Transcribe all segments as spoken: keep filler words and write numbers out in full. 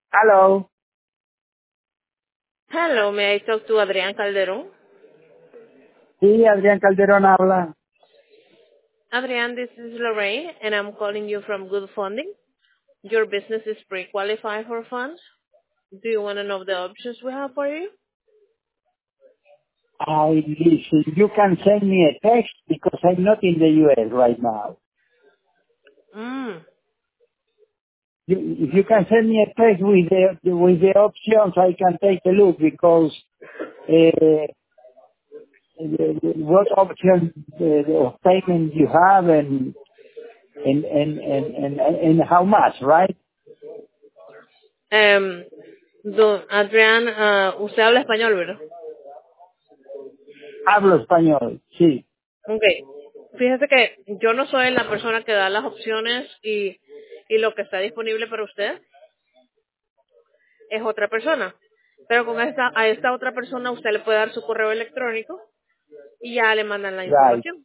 Hello. Hello, may I talk to Adrián Calderón? Sí, Adrián Calderón habla. Adrián, this is Lorraine, and I'm calling you from Good Funding. Your business is pre-qualified for funds. Do you want to know the options we have for you? I listen. You can send me a text because I'm not in the U S right now. Mm. You, if you can send me a text with the with the options, I can take a look because uh, the- what option uh, of payment you have and and and and and, and how much, right? Um, do, Adrián, ah, usted habla español, ¿verdad? Hablo español, sí, Ok. Fíjese que yo no soy la persona que da las opciones y, y lo que está disponible para usted es otra persona. Pero con esta, a esta otra persona usted le puede dar su correo electrónico y ya le mandan la right. información.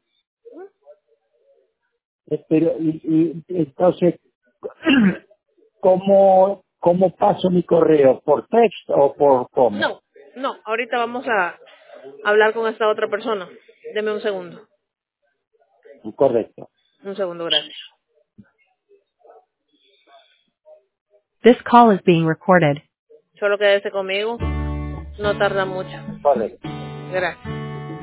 Eh, Pero y, y entonces ¿Cómo, cómo paso mi correo? ¿Por texto o por cómo? No, no, ahorita vamos a hablar con esta otra persona. Deme un segundo. Correcto. Un segundo, gracias. This call is being recorded. Solo quédese conmigo. No tarda mucho. Correcto. Gracias.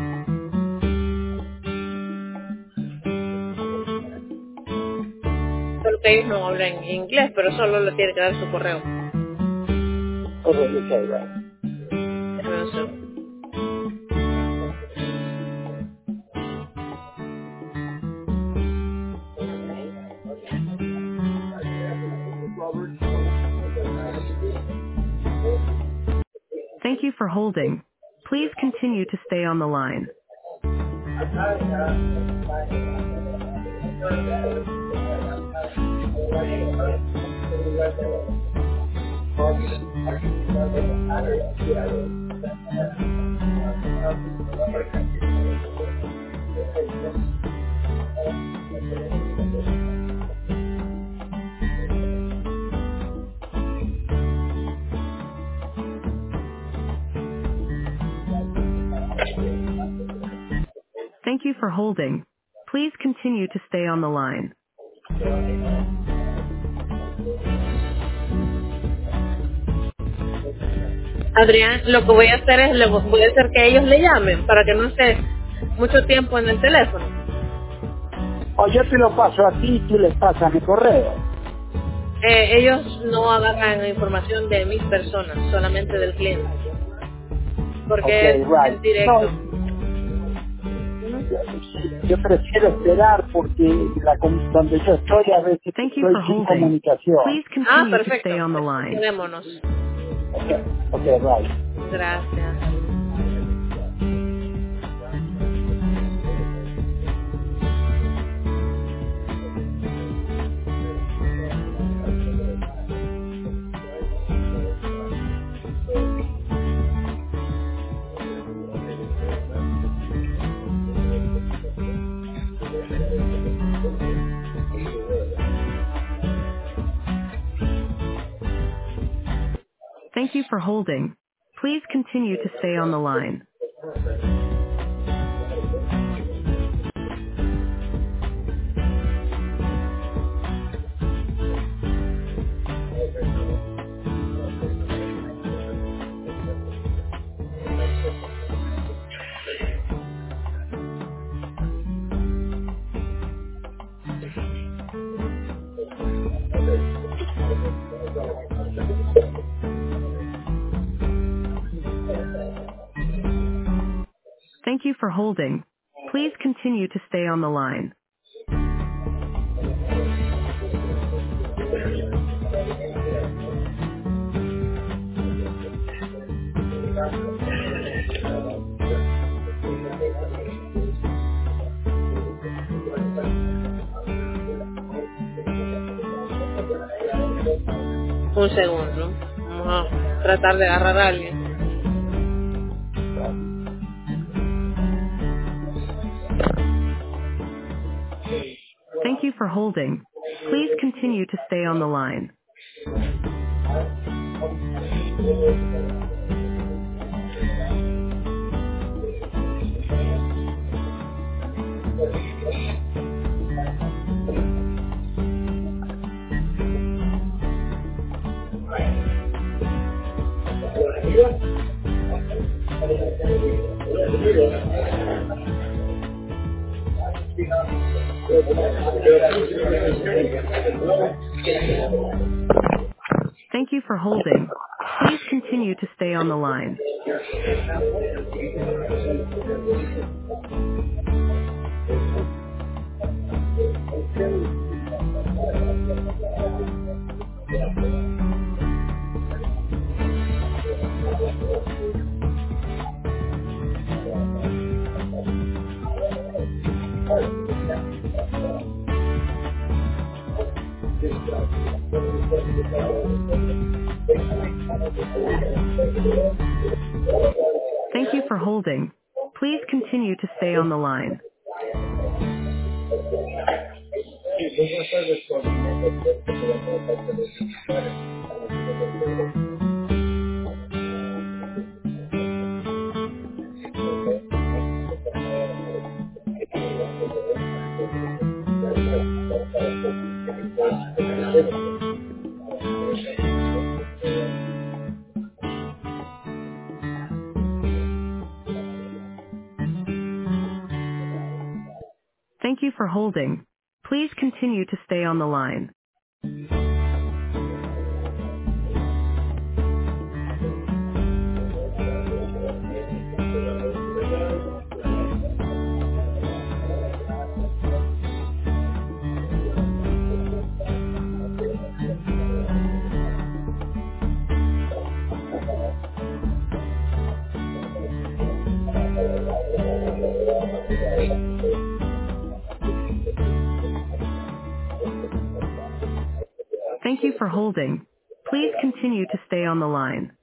Solo que ellos no hablan inglés, pero solo le tiene que dar su correo. Correcto. Okay, right. Deme un segundo. Thank you for holding. Please continue to stay on the line. Thank you for holding. Please continue to stay on the line. Adrián, lo que voy a hacer es, le voy a hacer que ellos le llamen para que no esté mucho tiempo en el teléfono. O yo te lo paso a ti y tú les pasas mi correo. Eh, ellos no agarran información de mis personas, solamente del cliente, Ok, porque es, right. es No, directo. yo prefiero esperar porque la, com- donde yo estoy a veces Thank you estoy for sin holding. comunicación. Please Ah, continue to perfecto. stay on the line. Quedémonos. Ok, ok, right. Gracias. Thank you for holding. Please continue to stay on the line. Thank you for holding. Please continue to stay on the line. Un segundo. Vamos a tratar de agarrar a alguien. Thank you for holding. Please continue to stay on the line. Thank you for holding. Please continue to stay on the line. Thank you for holding. Please continue to stay on the line. Thank you for holding. Please continue to stay on the line. Thank you for holding. Please continue to stay on the line.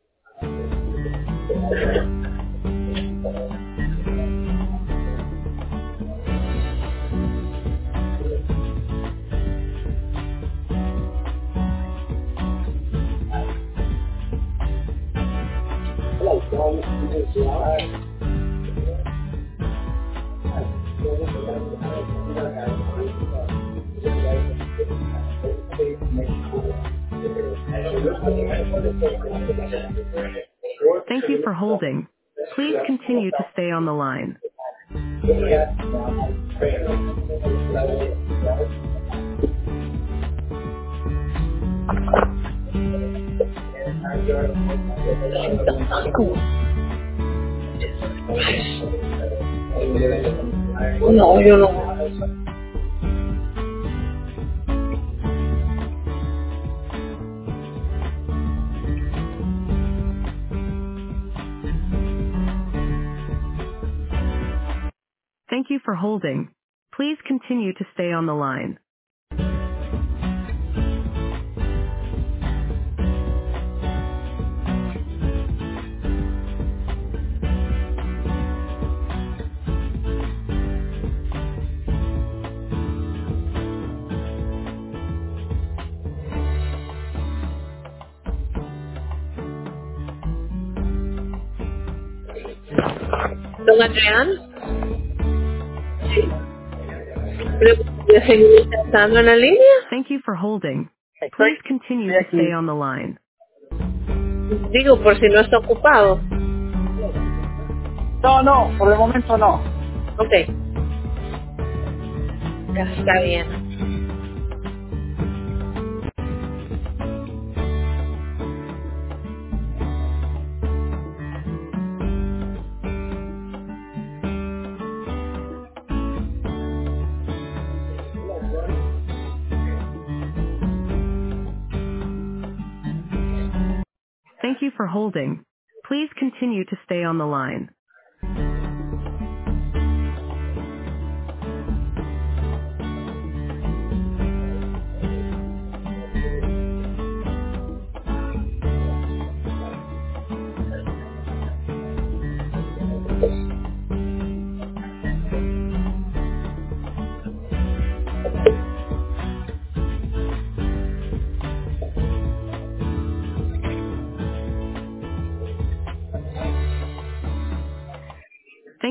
Thank you for holding. Please continue to stay on the line. No, yo no. Thank you for holding. Please continue to stay on the line. Don Adrián, ¿puede seguir intentando en la línea? Thank you for holding. Estoy, Please continue estoy to stay aquí. on the line. Digo, por si no está ocupado. No, no, por el momento no. Ok, ya está bien. Thank you for holding. Please continue to stay on the line.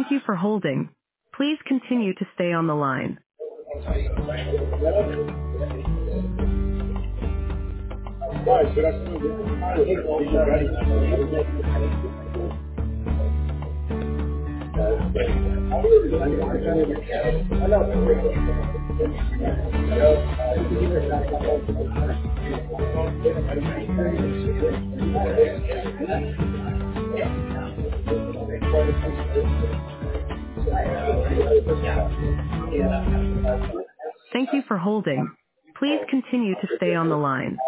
Thank you for holding. Please continue to stay on the line. Thank you for holding. Please continue to stay on the line.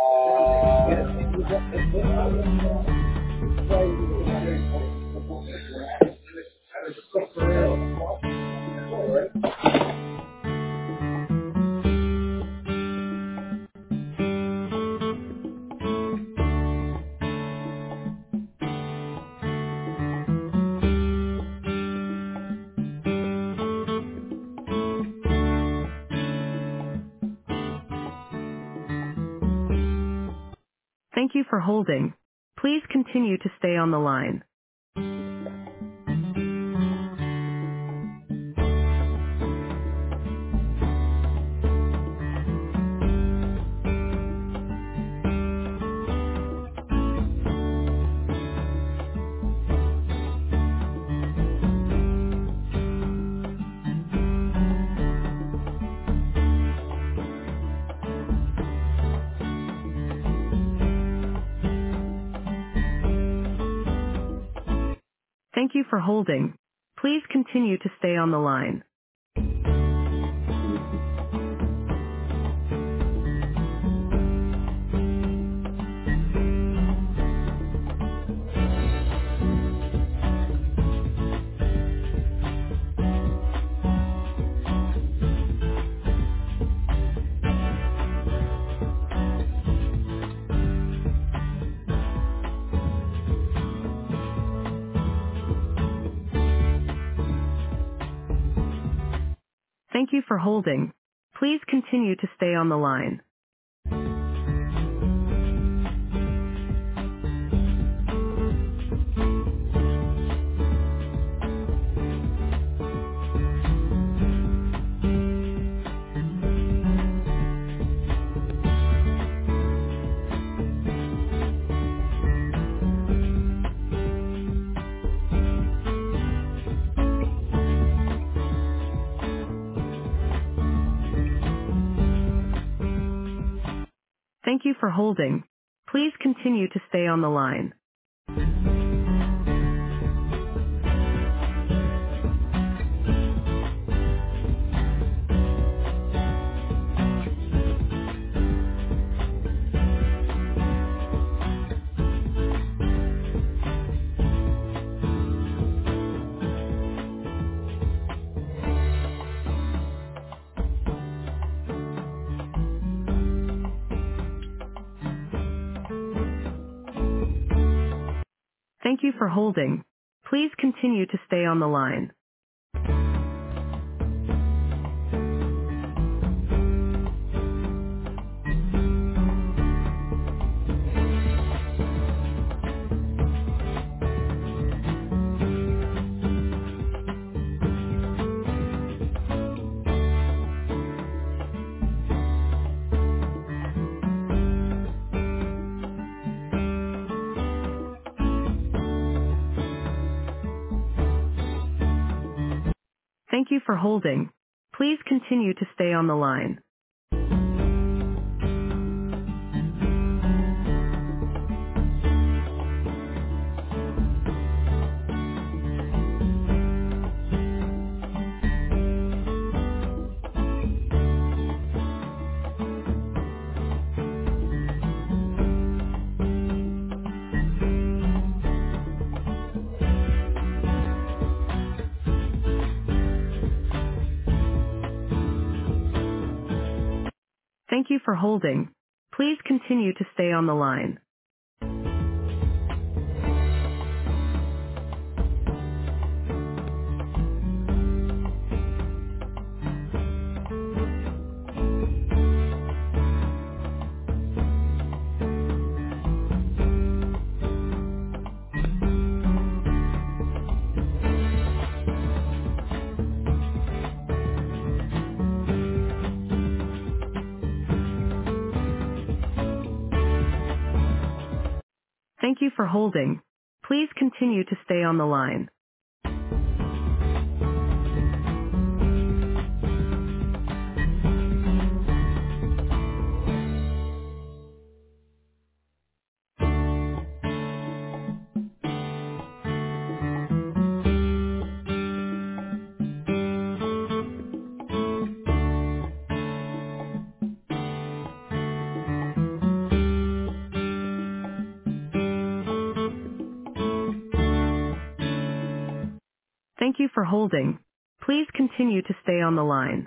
Thank you for holding. Please continue to stay on the line. Thank you for holding. Please continue to stay on the line. Thank you for holding. Please continue to stay on the line. Thank you for holding. Please continue to stay on the line. Thank you for holding. Please continue to stay on the line. Thank you for holding. Please continue to stay on the line. Thank you for holding. Please continue to stay on the line. Thank you for holding. Please continue to stay on the line. Thank you for holding. Please continue to stay on the line.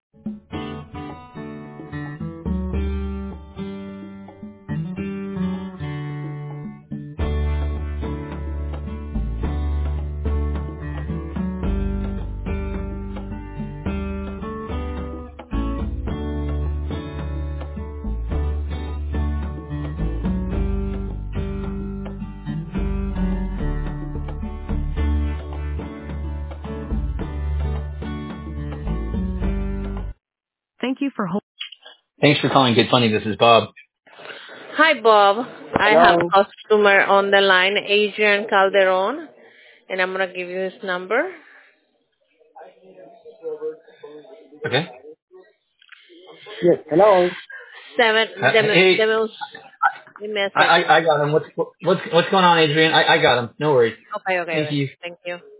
Thank you for holding. Thanks for calling Get Funny. This is Bob. Hi, Bob. I have Hello. a customer on the line, Adrian Calderon, and I'm going to give you his number. Okay. Yes, hello. Seven, Uh, deme, hey, deme, un- deme a I, second. I I got him. What's what's what's going on, Adrian? I, I got him. No worries. Okay, okay, Thank okay. you. Thank you.